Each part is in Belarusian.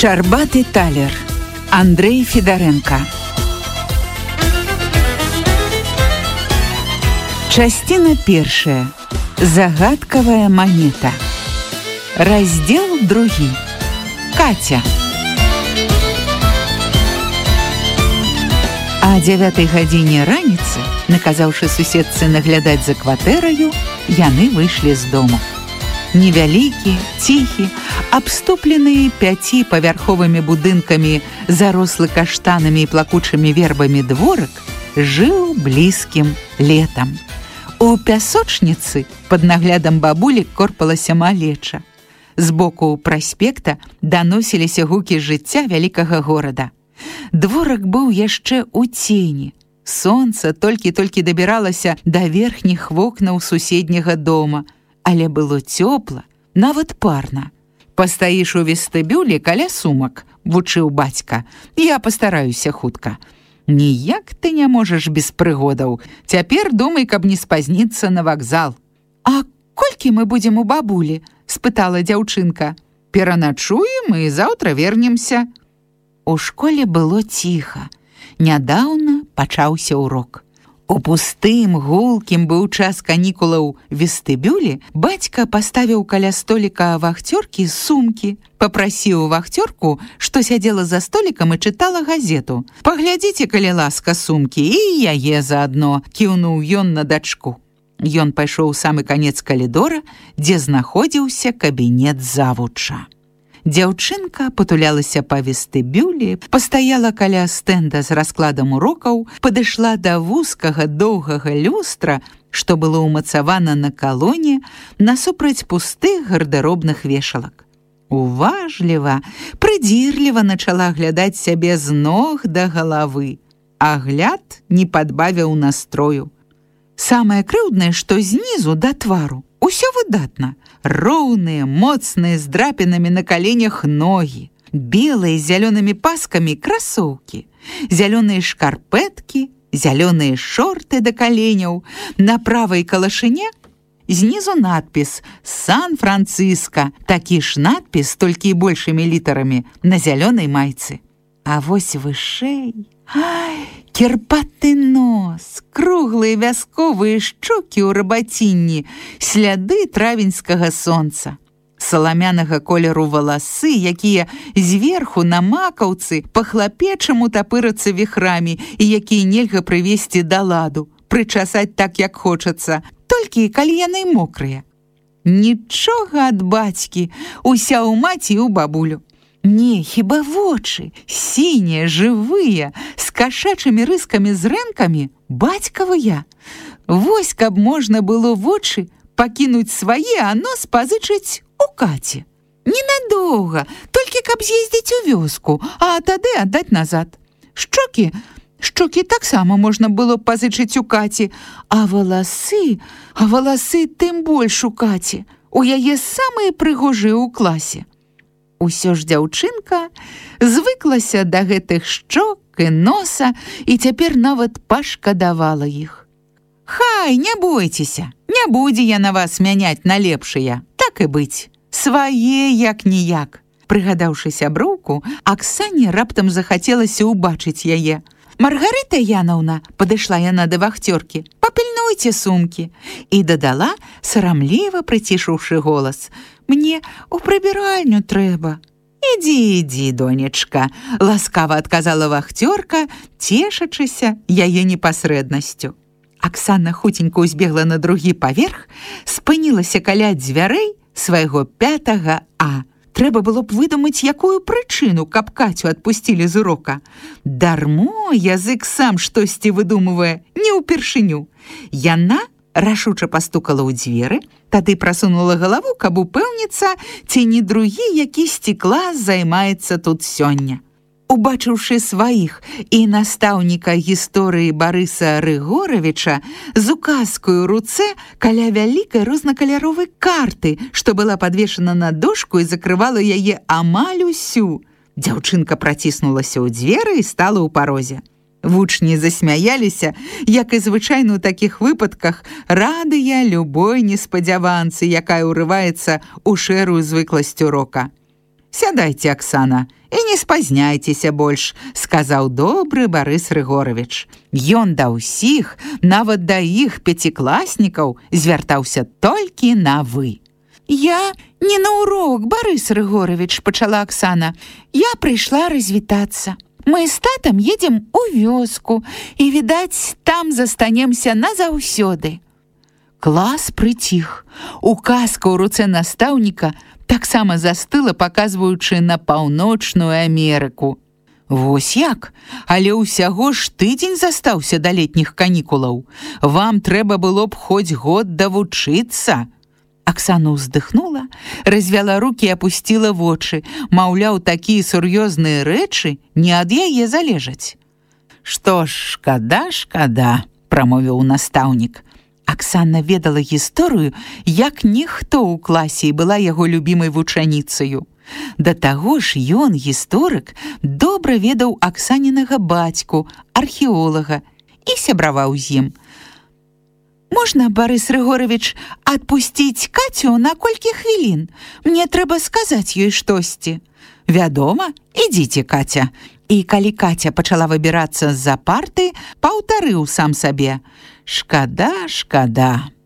Шчарбаты талер. Андрей Федаренко. Частина першая. Загадкавая монета. Раздел другі. Катя. А 9 гадзіне раніцы, наказаўшы суседцы наглядаць за кватэраю, яны выйшлі з дому. Невялікі, ціхі, абступлены 5павярховымі будынкамі, зарослы каштанамі і плакучымі вербамі дворык, жыў блізкім летам. У пясочніцы пад наглядам бабулі корпалася малеча. Збоку праспекта даносіліся гукі жыцця вялікага горада. Дворык быў яшчэ ў цені. Сонца толькі-толькі дабіралася да верхніх вокнаў суседняга дома, але было цёпла, нават парна. «Пастаіш у вестыбюлі каля сумак», – вучыў бацька. «Я пастараюся хутка». «Ніяк ты не можаш без прыгодаў. Цяпер думай, каб не спазніцца на вакзал». «А колькі мы будзем у бабулі?» – спытала дзяўчынка. «Пераначуем і заўтра вернемся». У школе было ціха. Нядаўна пачаўся урок. У пустым, гулкім быў час канікулаў вестыбюлі, бацька паставіў каля століка вахцёркі сумкі, папрасіў вахцёрку, што сядзела за столікам і чытала газету. «Паглядзіце, калі ласка, сумкі, і яе заадно», – кіўнуў ён на дачку. Ён пайшоў у самы канец калідора, дзе знаходзіўся кабінет завуча. Дзяўчынка патулялася па вестыбюлі, пастаяла каля стэнда з раскладам урокаў, падышла да вузкага доўгага люстра, што было ўмацавана на калоне насупраць пустых гардэробных вешалак. Уважліва, прыдзірліва начала глядаць сябе з ног да галавы. Агляд не падбавіў настрою. Самае крыўднае, што знізу да твару усё выдатна. Роўныя, моцныя, з драпінамі на каленях ногі, белыя з зялёнымі паскамі красоўкі, зялёныя шкарпэткі, зялёныя шорты да каленяў, на правай калашыне знізу надпіс «Сан-Франциско», такі ж надпіс, толькі і большымі літарамі, на зялёнай майцы. А вось вышэй... Ай, кірпаты нос, круглыя вясковыя шчокі ў рабацінні, сляды травеньскага сонца, саламянага колеру валасы, якія зверху на макаўцы па-хлапечаму тапырацца віхрамі і якія нельга прывесці да ладу, прычасаць так, як хочацца, толькі калі яны мокрыя. Нічога ад бацькі, уся ў маці і ў бабулю. Не, хіба вочы, сінія, жывыя, з кашачымі рыскамі з рэнкамі, бацькавыя. Вось, каб можна было вочы пакінуць свае, а нос пазычыць у Каці. Ненадоўга, толькі каб з'ездзіць у вёску, а тады аддаць назад. Шчокі таксама можна было пазычыць у Каці, а валасы тым больш у Каці. У яе самыя прыгожыя ў класе. Усё ж дзяўчынка звыклася да гэтых шчок і носа і цяпер нават пашкадавала іх. «Хай, не бойцеся, не будзе я на вас мяняць на лепшыя, так і быць, свае як-ніяк». Прыгадаўшы сяброўку, Аксане раптам захацелася ўбачыць яе. «Маргарыта Янаўна», – падышла яна да вахцёркі, – «папільнуйце сумкі». І дадала, сарамліва прыцішыўшы голас, «Мне ў прыбіральню трэба». «Ідзі, донечка», – ласкава адказала вахцёрка, цешачыся яе непасрэднасцю. Аксана хуценька ўзбегла на другі паверх, спынілася каля дзвярэй свайго 5 А. Трэба было б выдумаць якую прычыну, каб Кацю адпусцілі з урока. Дармо язык сам штосьці выдумывае, не ўпершыню. Яна рашуча пастукала ў дзверы, тады прасунула галаву, каб упэўніцца, ці не другі якісьці клас займаецца тут сёння. Убачыўшы сваіх і настаўніка гісторыі Барыса Рыгоравіча з указкаю руцэ каля вялікай рознакаляровай карты, што была падвешана на дошку і закрывала яе амаль усю, дзяўчынка праціснулася ў дзверы і стала ў парозе. Вучні засмяяліся, як і звычайна ў такіх выпадках, радыя любой неспадзяванцы, якая ўрываецца ў шэрую звыкласць урока. «Сядайце, Аксана, і не спазняйцеся больш, сказаў добры Барыс Рыгорович. Ён да ўсіх, нават да іх пяцікласнікаў, звяртаўся толькі на вы. «Я не на урок, Барыс Рыгорович», — пачала Аксана. «Я прыйшла развітацца. Мы з татам едзем у вёску, і, відаць, там застанемся назаўсёды». Клас прыціх. Указка ў руцэ настаўніка таксама застыла, паказваючы на Паўночную Амерыку. Вось як? Але ўсяго ж тыдзень застаўся да летніх канікулаў. Вам трэба было б хоць год давучыцца. Аксана ўздыхнула, развяла рукі і апусціла вочы. Маўляў, такія сур'ёзныя рэчы не ад яе залежаць. «Што ж, шкада», — прамовіў настаўнік. Аксана ведала гісторыю, як ніхто ў класе, і была яго любімай вучаніцаю. Да таго ж ён, гісторык, добра ведаў Аксанінага бацьку, археолага, і сябраваў з ім. «Можна, Барыс Рыгорович, адпусціць Кацю на колькі хвілін? Мне трэба сказаць ёй штосьці». «Вядома, ідзіце, Каця». І калі Каця пачала выбірацца з-за парты, паўтарыў сам сабе: «Шкада».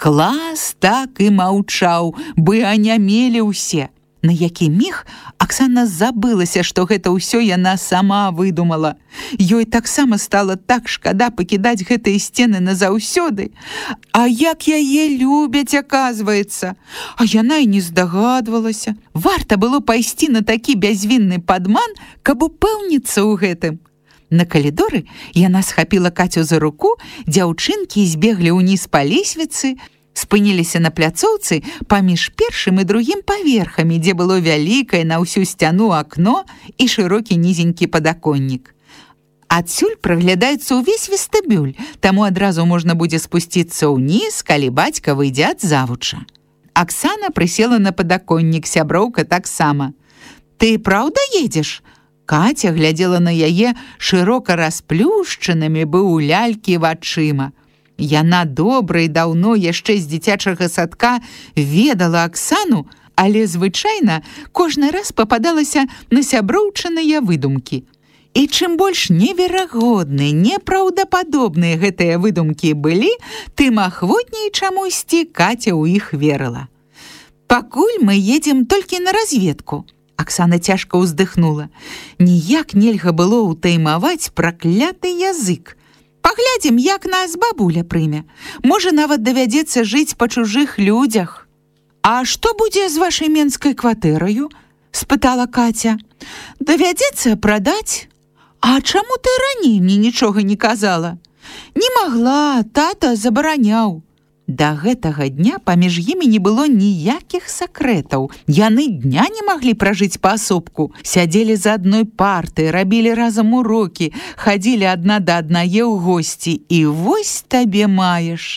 Клас так і маўчаў, бы анямелі ўсе. На які міг Аксана забылася, што гэта ўсё яна сама выдумала. Ёй таксама стала так шкада пакідаць гэтыя сцены назаўсёды. А як яе любяць, аказваецца. А яна і не здагадвалася. Варта было пайсці на такі бязвінны падман, каб упэўніцца ў гэтым. На калідоры яна схапіла Кацю за руку, дзяўчынкі збеглі ўніз па лесвіцы, спыніліся на пляцоўцы паміж першым і другім паверхамі, дзе было вялікае на ўсю сцяну акно і шырокі нізенькі падаконнік. Адсюль праглядаецца ўвесь вестыбюль, таму адразу можна будзе спусціцца ўніз, калі бацька выйдзе ад завуча. Аксана прысела на падаконнік, сяброўка таксама. «Ты праўда едзеш?» Каця глядзела на яе шырока расплюшчанымі бы ў лялькі вачыма. Яна добра і даўно яшчэ з дзіцячага садка ведала Аксану, але звычайна кожны раз пападалася на сяброўчыныя выдумкі. І чым больш неверагодныя, непраўдападобныя гэтыя выдумкі былі, тым ахвотней чамусьці Каця ў іх верыла. «Пакуль мы едзем толькі на разведку». Аксана цяжка ўздыхнула. Ніяк нельга было ўтаймаваць пракляты язык. «Паглядзім, як нас бабуля прыме. Можа, нават давядзецца жыць па чужых людзях». «А што будзе з вашай менскай кватэраю?» — спытала Каця. «Давядзецца прадаць». «А чаму ты раней мне нічога не казала?» «Не магла, тата забараняў». Да гэтага дня паміж імі не было ніякіх сакрэтаў. Яны дня не маглі пражыць паасобку. Сядзелі за адной партай, рабілі разам урокі, хадзілі адна да аднае ў госці. І вось табе маеш.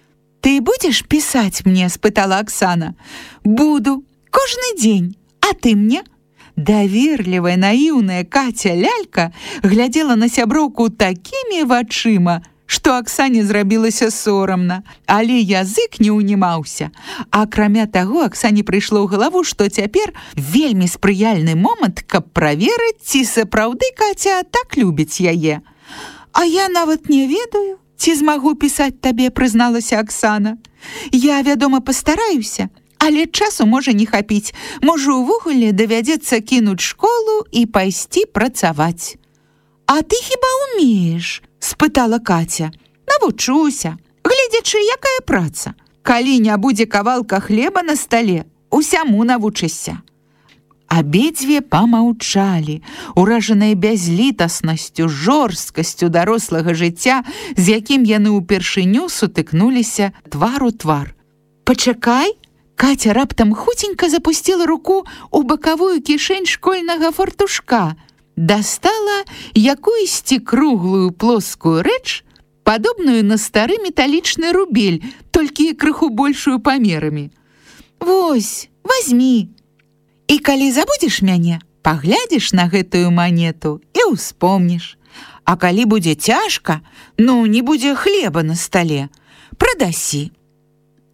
«Ты будзеш пісаць мне?» — спытала Аксана. «Буду. Кожны дзень. А ты мне?» Даверлівая, наіўная Каця-лялька глядзела на сяброўку такімі вачыма, што Аксане зрабілася сорамна, але язык не ўнімаўся. Акрамя таго, Аксане прыйшло ў галаву, што цяпер вельмі спрыяльны момант, каб праверыць, ці сапраўды Каця так любіць яе. «А я нават не ведаю, ці змагу пісаць табе», — прызналася Аксана. «Я, вядома, пастараюся, але часу можа не хапіць. Можа, увогуле давядзецца кінуць школу і пайсці працаваць». «А ты хіба ўмееш?» — спытала Каця. «Навучуся. Гледзячы, якая праца. Калі не будзе кавалка хлеба на стале, усяму навучышся». Абедзве памаўчалі, уражаныя бязлітаснасцю, жорсткасцю дарослага жыцця, з якім яны ўпершыню сутыкнуліся твар у твар. «Пачакай!» Каця раптам хуценька запусціла руку ў бакавую кішэнь школьнага фартушка, дастала якуюсьці круглую плоскую рэч, падобную на стары металічны рубель, толькі крыху большую памерамі. «Вось, вазьмі. І калі забудзеш мяне, паглядзіш на гэтую манету і ўспомніш. А калі будзе цяжка, не будзе хлеба на стале, прадасі».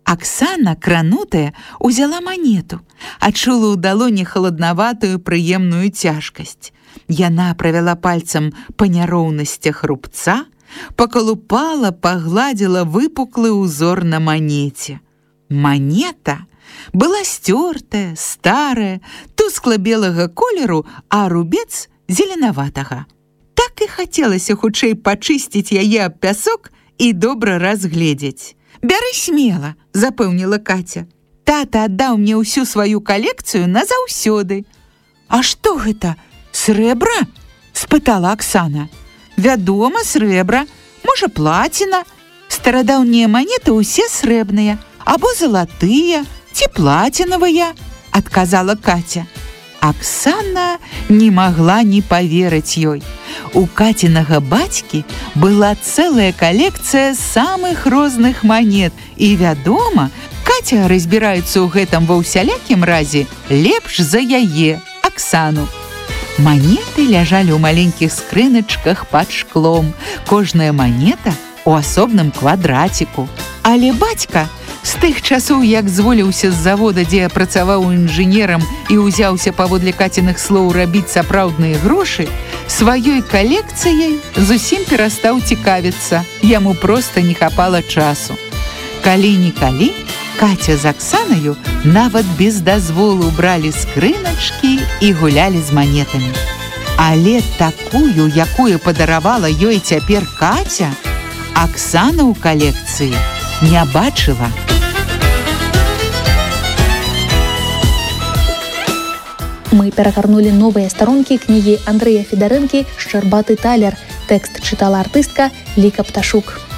Аксана, кранутая, узяла манету, адчула ў далоні халаднаватую прыемную цяжкасць. Яна правяла пальцам па няроўнасцях рубца, пакалупала, пагладзіла выпуклы ўзор на манеце. Манета была сцёртая, старая, тускла-белага колеру, а рубец зеленаватага. Так і хацелася хутчэй пачысціць яе аб пясок і добра разгледзець. «Бяры смела», – запэўніла Каця. «Тата аддаў мне ўсю сваю калекцыю назаўсёды». «А што гэта, срэбра?» – спытала Аксана. «Вядома, срэбра, можа, плаціна. Старадаўнія манеты ўсе срэбныя, або залатыя, ці плацінавыя», – адказала Каця. Аксана не магла не паверыць ёй. У Кацінага бацькі была цэлая калекцыя самых розных манет, і, вядома, Каця разбіраецца ў гэтым ва ўсялякім разе лепш за яе, Аксану. Манеты ляжалі ў маленькіх скрыначках пад шклом, кожная манета ў асобным квадраціку. Але бацька з тых часоў, як зволіўся з завода, дзе працаваў інжынерам і ўзяўся паводле Каціных слоў рабіць сапраўдныя грошы, сваёй калекцыяй зусім перастаў цікавіцца. Яму проста не хапала часу. Калі-нікалі Каця з Аксанаю нават без дазволу бралі скрыначкі і гулялі з манетамі. Але такую, якую падаравала ёй цяпер Каця, Аксана ў калекцыі не бачыла. Мы перагарнулі новыя старонкі кнігі Андрэя Федарэнкі «Шчарбаты талер». Тэкст чытала артыстка Ліка Пташук.